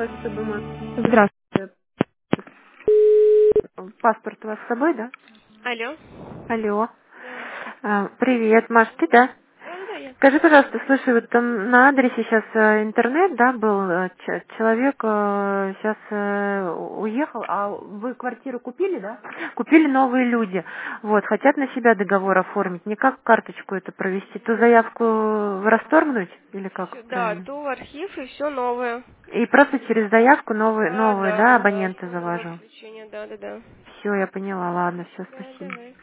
вас все бумаги. Здравствуйте. Паспорт у вас с собой, да? Алло. Алло. Да. Привет, Маш, ты, да? Да, я. Скажи, пожалуйста, слушай, вот там на адресе сейчас интернет, да, был, человек сейчас уехал, а вы квартиру купили, да? Купили новые люди, вот, хотят на себя договор оформить, не как карточку это провести, ту заявку расторгнуть или как Да, правильно? то в архив и все новое. И просто через заявку Да, новые, да, да, да, да. абонента Новое завожу. включение, да, да, да. Все, я поняла, ладно, все, Да, спасибо. давай.